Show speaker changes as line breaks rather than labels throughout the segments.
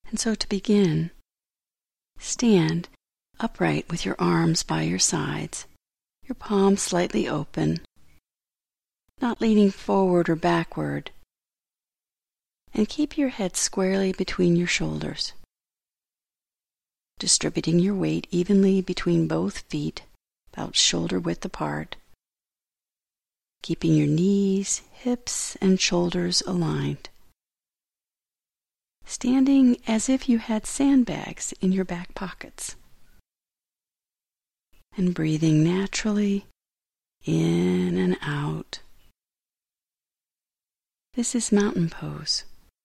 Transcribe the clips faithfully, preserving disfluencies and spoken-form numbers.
And so to begin, stand upright with your arms by your sides, your palms slightly open, not leaning forward or backward, and keep your head squarely between your shoulders, distributing your weight evenly between both feet, about shoulder width apart, keeping your knees, hips, and shoulders aligned. Standing as if you had sandbags in your back pockets. And breathing naturally in and out. This is mountain pose.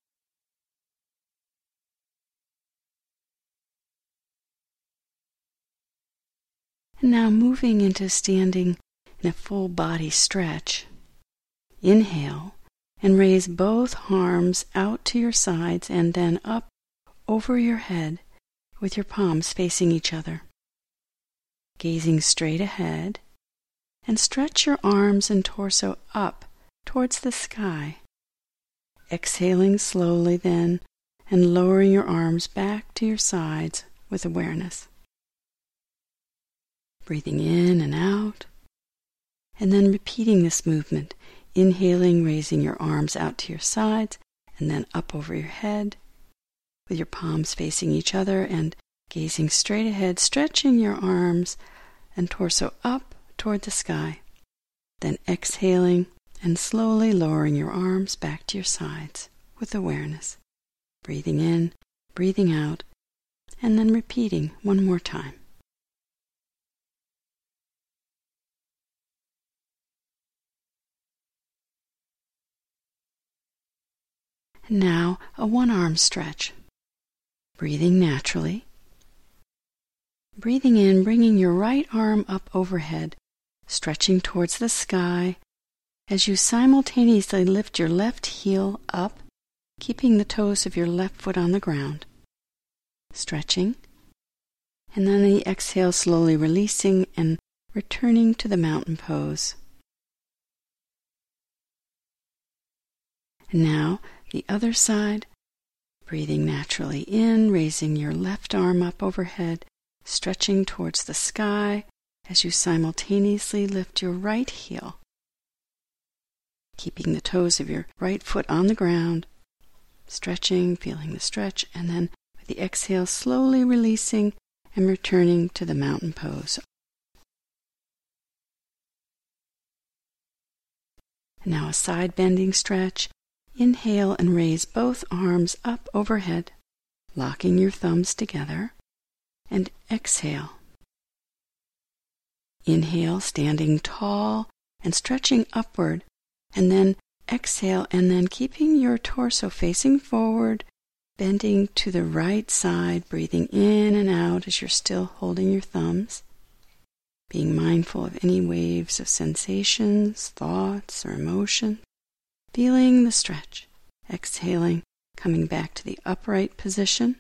And now moving into standing in a full body stretch. Inhale and raise both arms out to your sides and then up over your head with your palms facing each other. Gazing straight ahead, and stretch your arms and torso up towards the sky. Exhaling slowly then, and lowering your arms back to your sides with awareness. Breathing in and out, and then repeating this movement, inhaling, raising your arms out to your sides, and then up over your head, with your palms facing each other, and gazing straight ahead, stretching your arms and torso up toward the sky. Then exhaling and slowly lowering your arms back to your sides with awareness. Breathing in, breathing out, and then repeating one more time. And now a one-arm stretch. Breathing naturally. Breathing in, bringing your right arm up overhead, stretching towards the sky as you simultaneously lift your left heel up, keeping the toes of your left foot on the ground. Stretching, and then the exhale slowly releasing and returning to the mountain pose. And now the other side, breathing naturally in, raising your left arm up overhead, stretching towards the sky as you simultaneously lift your right heel, keeping the toes of your right foot on the ground, stretching, feeling the stretch, and then with the exhale slowly releasing and returning to the mountain pose. And now a side bending stretch. Inhale and raise both arms up overhead, locking your thumbs together, and exhale. Inhale, standing tall and stretching upward, and then exhale, and then keeping your torso facing forward, bending to the right side, breathing in and out as you're still holding your thumbs, being mindful of any waves of sensations, thoughts, or emotions. Feeling the stretch, exhaling, coming back to the upright position.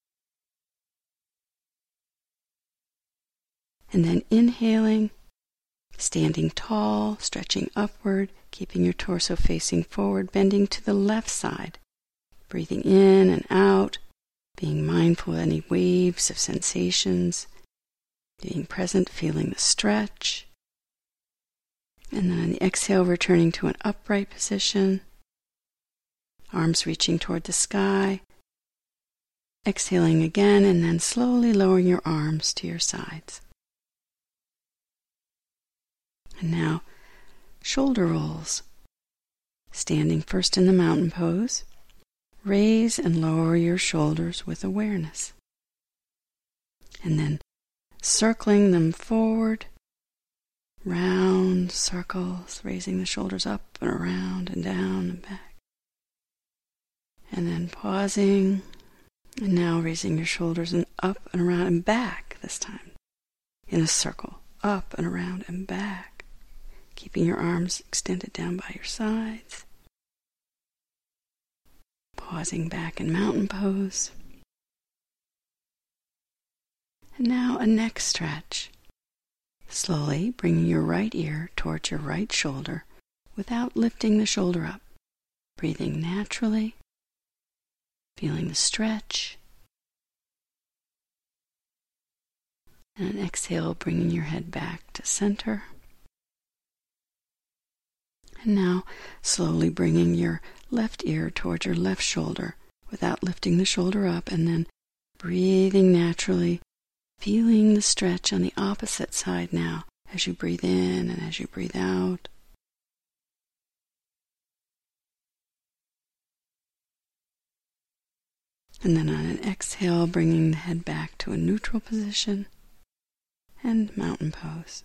And then inhaling, standing tall, stretching upward, keeping your torso facing forward, bending to the left side. Breathing in and out, being mindful of any waves of sensations, being present, feeling the stretch. And then on the exhale, returning to an upright position, arms reaching toward the sky, exhaling again, and then slowly lowering your arms to your sides. And now, shoulder rolls. Standing first in the mountain pose, raise and lower your shoulders with awareness. And then circling them forward, round circles, raising the shoulders up and around and down and back. And then pausing, and now raising your shoulders and up and around and back this time. In a circle, up and around and back. Keeping your arms extended down by your sides. Pausing back in mountain pose. And now a neck stretch. Slowly bringing your right ear towards your right shoulder without lifting the shoulder up. Breathing naturally, feeling the stretch, And an exhale, bringing your head back to center. And now, slowly bringing your left ear towards your left shoulder without lifting the shoulder up, and then breathing naturally, feeling the stretch on the opposite side now as you breathe in and as you breathe out. And then on an exhale, bringing the head back to a neutral position and mountain pose.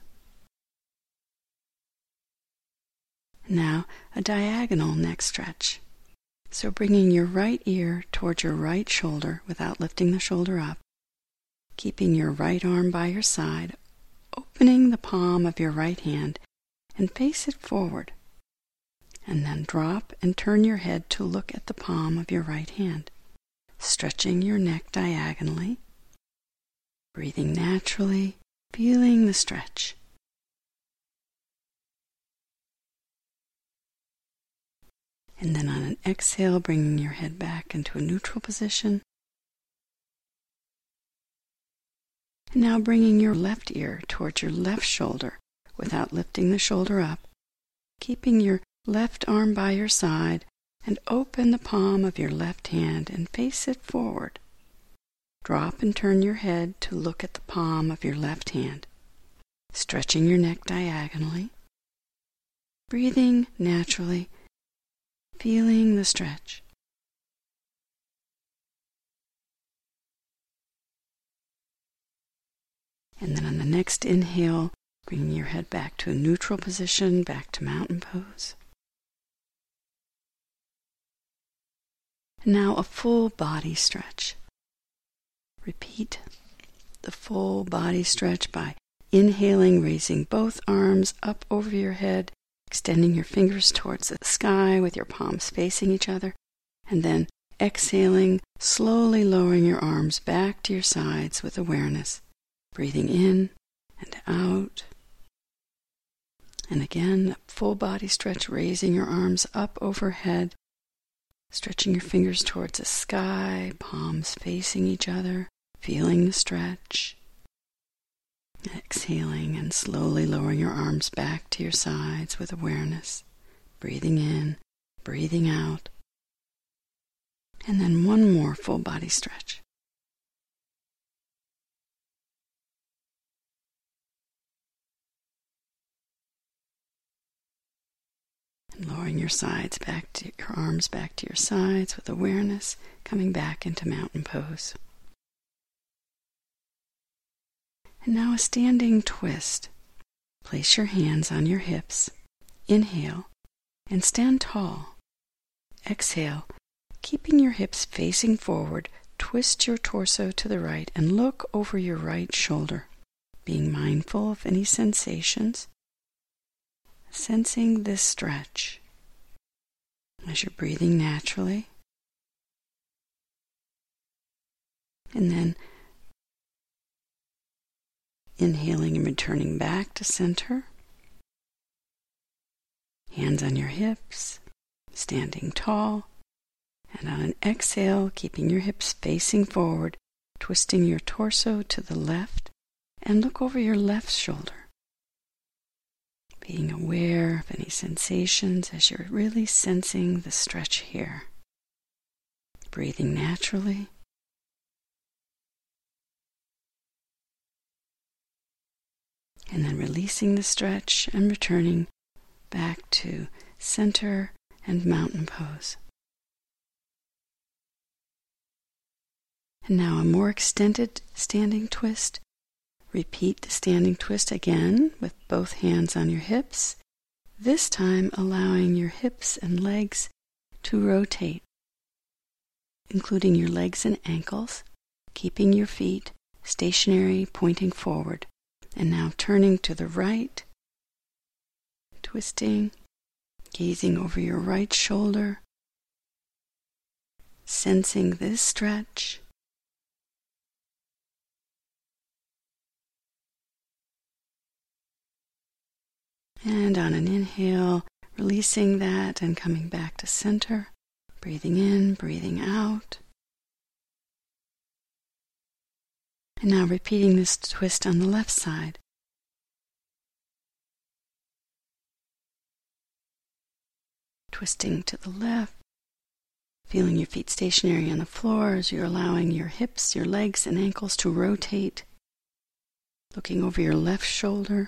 Now a diagonal neck stretch. So bringing your right ear towards your right shoulder without lifting the shoulder up, keeping your right arm by your side, opening the palm of your right hand and face it forward. And then drop and turn your head to look at the palm of your right hand, stretching your neck diagonally, breathing naturally, feeling the stretch. And then on an exhale, bringing your head back into a neutral position. And now bringing your left ear towards your left shoulder without lifting the shoulder up, keeping your left arm by your side, and open the palm of your left hand and face it forward. Drop and turn your head to look at the palm of your left hand, stretching your neck diagonally, breathing naturally, feeling the stretch. And then on the next inhale, bringing your head back to a neutral position, back to mountain pose. And now a full body stretch. Repeat the full body stretch by inhaling, raising both arms up over your head, extending your fingers towards the sky with your palms facing each other, and then exhaling, slowly lowering your arms back to your sides with awareness, breathing in and out. And again, a full body stretch, raising your arms up overhead, stretching your fingers towards the sky, palms facing each other, feeling the stretch. Exhaling and slowly lowering your arms back to your sides with awareness, breathing in, breathing out. And then one more full body stretch. And lowering your sides back to your arms back to your sides with awareness, coming back into mountain pose. And now a standing twist. Place your hands on your hips. Inhale and stand tall. Exhale, keeping your hips facing forward, twist your torso to the right and look over your right shoulder, being mindful of any sensations. Sensing this stretch as you're breathing naturally. And then inhaling and returning back to center. Hands on your hips, standing tall. And on an exhale, keeping your hips facing forward, twisting your torso to the left and look over your left shoulder. Being aware of any sensations as you're really sensing the stretch here. Breathing naturally. And then releasing the stretch and returning back to center and mountain pose. And now a more extended standing twist. Repeat the standing twist again with both hands on your hips, this time allowing your hips and legs to rotate, including your legs and ankles, keeping your feet stationary, pointing forward. And now turning to the right, twisting, gazing over your right shoulder, sensing this stretch. And on an inhale, releasing that and coming back to center, breathing in, breathing out. And now repeating this twist on the left side. Twisting to the left, feeling your feet stationary on the floor as you're allowing your hips, your legs, and ankles to rotate. Looking over your left shoulder,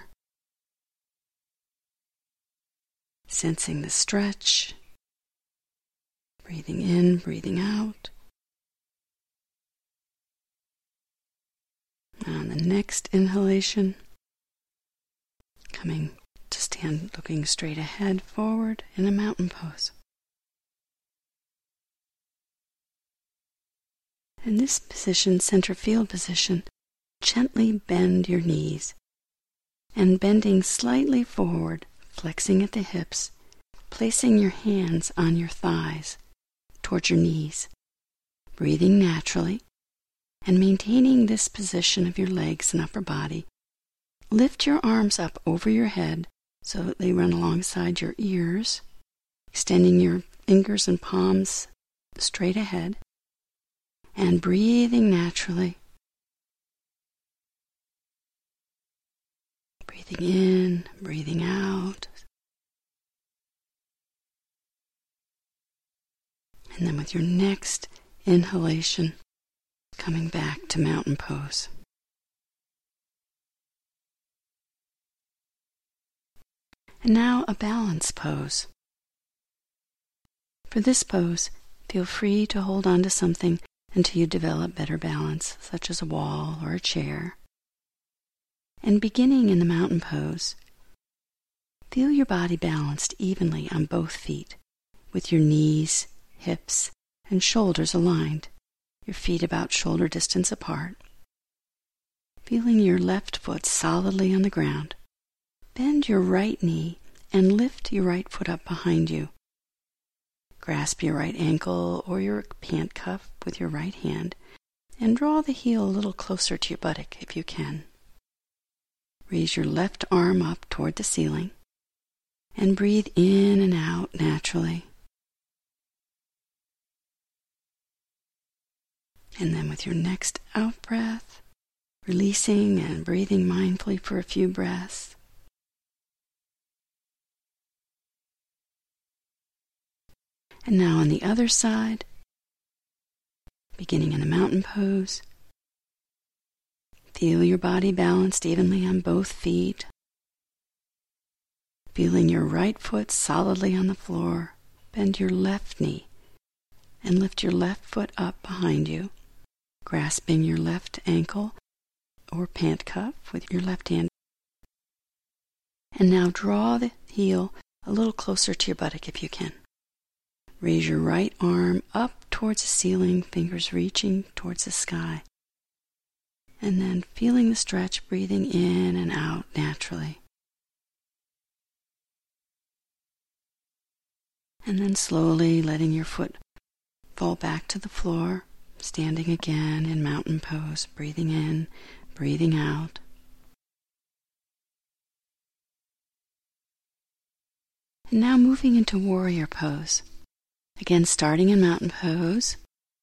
sensing the stretch, breathing in, breathing out. Now on the next inhalation, coming to stand looking straight ahead, forward in a mountain pose. In this position, center field position, gently bend your knees, and bending slightly forward, flexing at the hips, placing your hands on your thighs towards your knees, breathing naturally, and maintaining this position of your legs and upper body. Lift your arms up over your head so that they run alongside your ears, extending your fingers and palms straight ahead, and breathing naturally. Breathing in, breathing out. And then with your next inhalation, coming back to mountain pose. And now a balance pose. For this pose, feel free to hold on to something until you develop better balance, such as a wall or a chair. And beginning in the mountain pose, feel your body balanced evenly on both feet, with your knees, hips, and shoulders aligned, your feet about shoulder distance apart. Feeling your left foot solidly on the ground. Bend your right knee and lift your right foot up behind you. Grasp your right ankle or your pant cuff with your right hand and draw the heel a little closer to your buttock if you can. Raise your left arm up toward the ceiling and breathe in and out naturally. And then with your next out breath, releasing and breathing mindfully for a few breaths. And now on the other side, beginning in the mountain pose, feel your body balanced evenly on both feet. Feeling your right foot solidly on the floor, bend your left knee and lift your left foot up behind you, grasping your left ankle or pant cuff with your left hand. And now draw the heel a little closer to your buttock if you can. Raise your right arm up towards the ceiling, fingers reaching towards the sky. And then feeling the stretch, breathing in and out naturally. And then slowly letting your foot fall back to the floor, standing again in mountain pose, breathing in, breathing out. And now moving into warrior pose. Again, starting in mountain pose.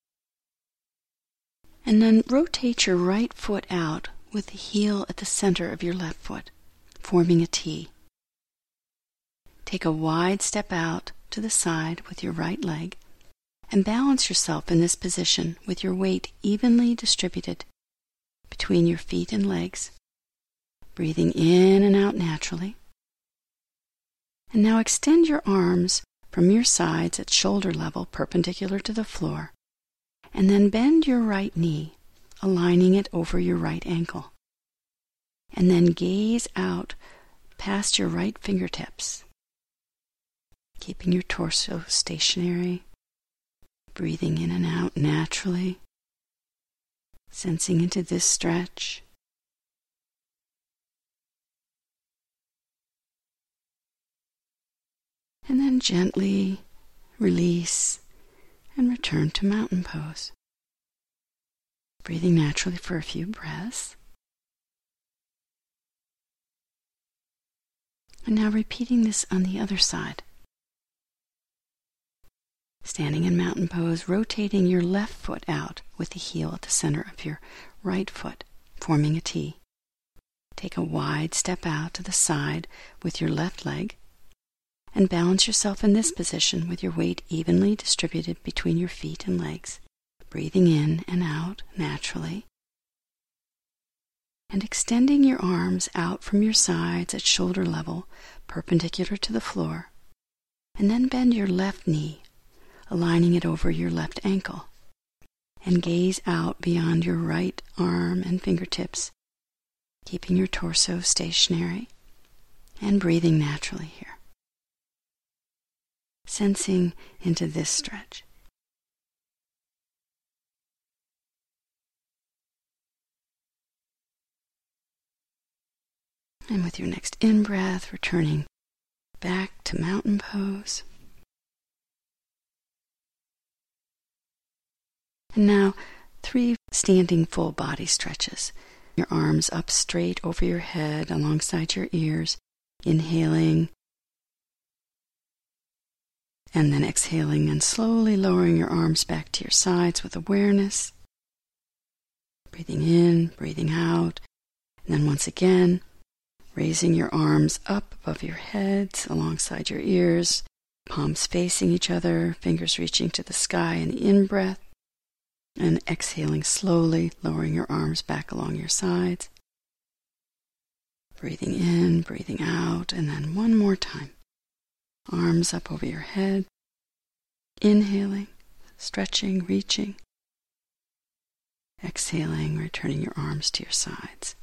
And then rotate your right foot out with the heel at the center of your left foot, forming a T. Take a wide step out to the side with your right leg and balance yourself in this position with your weight evenly distributed between your feet and legs, breathing in and out naturally. And now extend your arms from your sides at shoulder level perpendicular to the floor, and then bend your right knee, aligning it over your right ankle. And then gaze out past your right fingertips, keeping your torso stationary, breathing in and out naturally, sensing into this stretch. And then gently release and return to mountain pose. Breathing naturally for a few breaths. And now repeating this on the other side. Standing in mountain pose, rotating your left foot out with the heel at the center of your right foot, forming a T. Take a wide step out to the side with your left leg and balance yourself in this position with your weight evenly distributed between your feet and legs, breathing in and out naturally, and extending your arms out from your sides at shoulder level, perpendicular to the floor, and then bend your left knee, aligning it over your left ankle, and gaze out beyond your right arm and fingertips, keeping your torso stationary and breathing naturally here. Sensing into this stretch. And with your next in-breath, returning back to mountain pose. And now, three standing full body stretches. Your arms up straight over your head alongside your ears, inhaling, and then exhaling and slowly lowering your arms back to your sides with awareness. Breathing in, breathing out, and then once again, raising your arms up above your heads alongside your ears, palms facing each other, fingers reaching to the sky in the in-breath, and exhaling slowly, lowering your arms back along your sides. Breathing in, breathing out, and then one more time. Arms up over your head, inhaling, stretching, reaching, exhaling, returning your arms to your sides.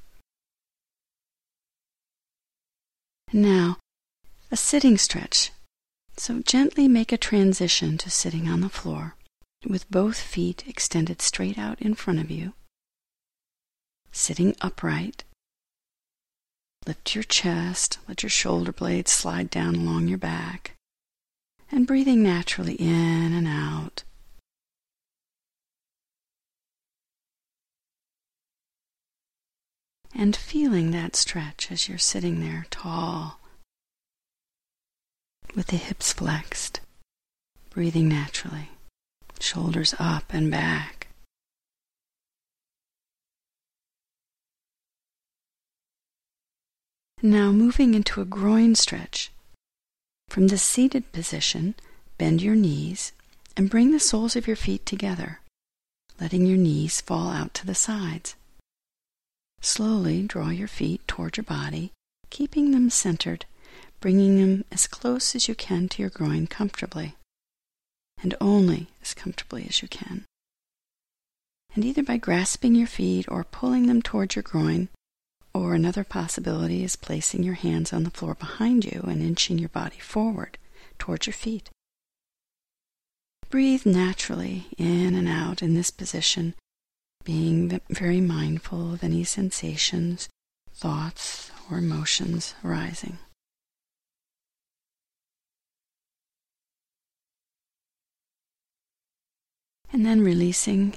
And now, a sitting stretch. So gently make a transition to sitting on the floor with both feet extended straight out in front of you, sitting upright. Lift your chest, let your shoulder blades slide down along your back, and breathing naturally in and out. And feeling that stretch as you're sitting there tall, with the hips flexed, breathing naturally, shoulders up and back. Now moving into a groin stretch. From the seated position, bend your knees and bring the soles of your feet together, letting your knees fall out to the sides. Slowly draw your feet toward your body, keeping them centered, bringing them as close as you can to your groin comfortably, and only as comfortably as you can. And either by grasping your feet or pulling them toward your groin, or another possibility is placing your hands on the floor behind you and inching your body forward towards your feet. Breathe naturally in and out in this position, being very mindful of any sensations, thoughts, or emotions arising. And then releasing.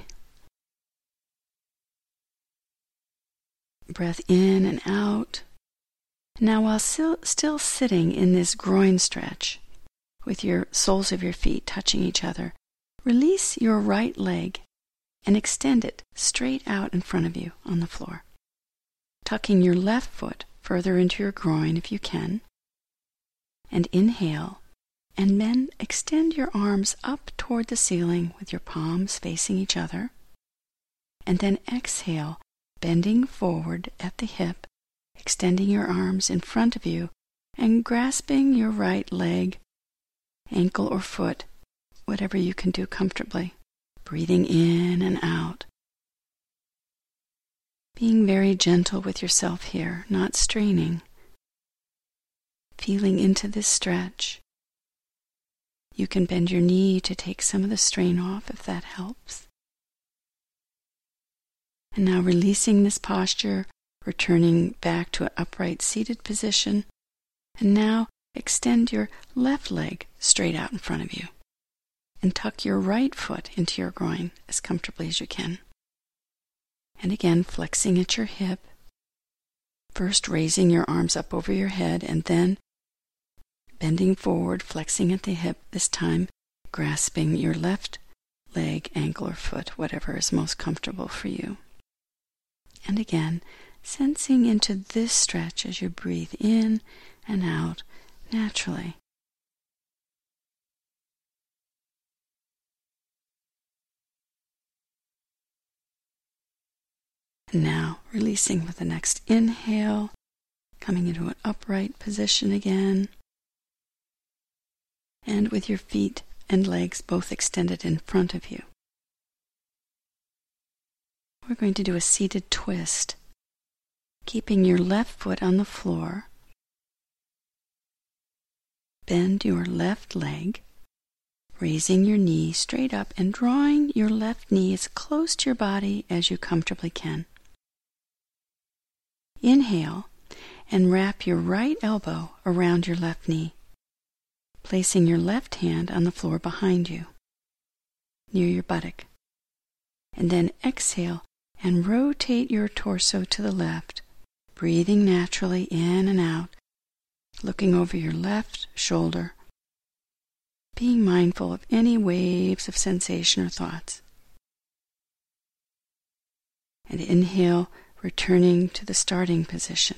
Breath in and out. Now while still, still sitting in this groin stretch, with your soles of your feet touching each other, release your right leg and extend it straight out in front of you on the floor, tucking your left foot further into your groin if you can, and inhale, and then extend your arms up toward the ceiling with your palms facing each other, and then exhale, bending forward at the hip, extending your arms in front of you, and grasping your right leg, ankle or foot, whatever you can do comfortably, breathing in and out. Being very gentle with yourself here, not straining. Feeling into this stretch. You can bend your knee to take some of the strain off if that helps. And now releasing this posture, returning back to an upright seated position. And now extend your left leg straight out in front of you. And tuck your right foot into your groin as comfortably as you can. And again, flexing at your hip. First raising your arms up over your head and then bending forward, flexing at the hip, this time grasping your left leg, ankle, or foot, whatever is most comfortable for you. And again, sensing into this stretch as you breathe in and out naturally. And now, releasing with the next inhale, coming into an upright position again, and with your feet and legs both extended in front of you. We're going to do a seated twist, keeping your left foot on the floor. Bend your left leg, raising your knee straight up and drawing your left knee as close to your body as you comfortably can. Inhale and wrap your right elbow around your left knee, placing your left hand on the floor behind you, near your buttock. And then exhale and rotate your torso to the left, breathing naturally in and out, looking over your left shoulder, being mindful of any waves of sensation or thoughts. And inhale, returning to the starting position.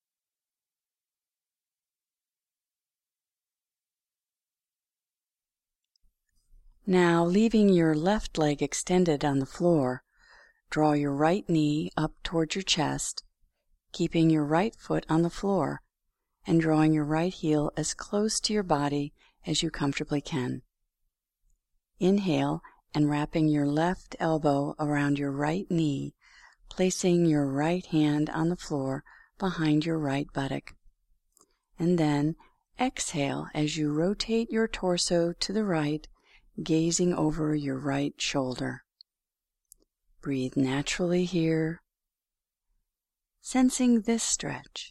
Now, leaving your left leg extended on the floor, draw your right knee up towards your chest, keeping your right foot on the floor, and drawing your right heel as close to your body as you comfortably can. Inhale and wrapping your left elbow around your right knee, placing your right hand on the floor behind your right buttock. And then exhale as you rotate your torso to the right, gazing over your right shoulder. Breathe naturally here, sensing this stretch,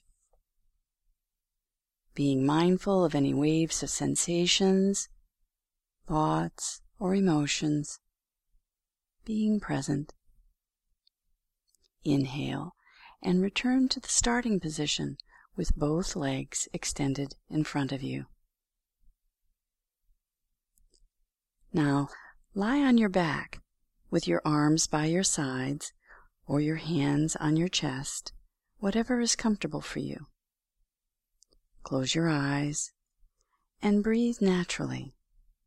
being mindful of any waves of sensations, thoughts, or emotions, being present. Inhale and return to the starting position with both legs extended in front of you. Now, lie on your back with your arms by your sides or your hands on your chest, whatever is comfortable for you. Close your eyes and breathe naturally.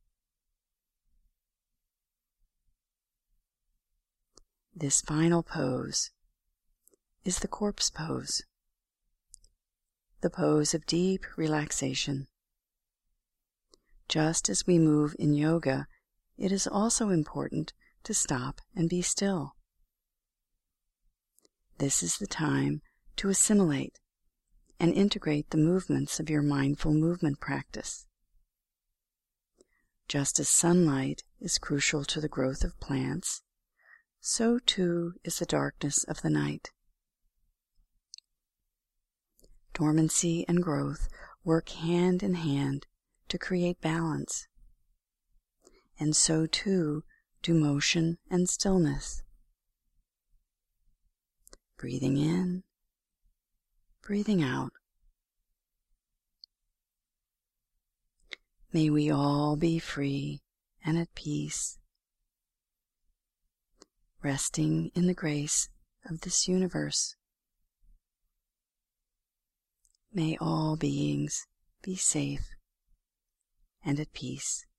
This final pose is the corpse pose, the pose of deep relaxation. Just as we move in yoga, it is also important to stop and be still. This is the time to assimilate and integrate the movements of your mindful movement practice. Just as sunlight is crucial to the growth of plants, so too is the darkness of the night. Dormancy and growth work hand in hand to create balance, and so too do motion and stillness. Breathing in, breathing out. May we all be free and at peace, resting in the grace of this universe. May all beings be safe and at peace.